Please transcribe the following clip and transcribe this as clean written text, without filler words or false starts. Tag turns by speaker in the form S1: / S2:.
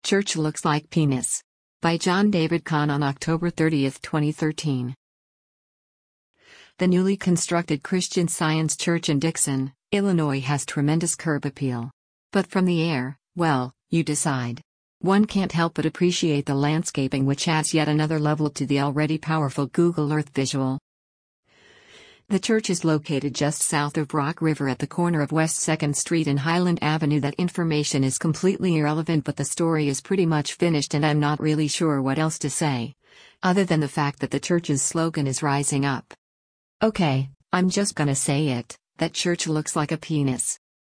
S1: Church Looks Like Penis. By John David Kahn on October 30, 2013. The newly constructed Christian Science Church in Dixon, Illinois has tremendous curb appeal. But from the air, well, you decide. One can't help but appreciate the landscaping, which adds yet another level to the already powerful Google Earth visual. The church is located just south of Rock River at the corner of West 2nd Street and Highland Avenue. That information is completely irrelevant, but the story is pretty much finished and I'm not really sure what else to say, other than the fact that the church's slogan is Rising Up. Okay, I'm just gonna say it, that church looks like a penis.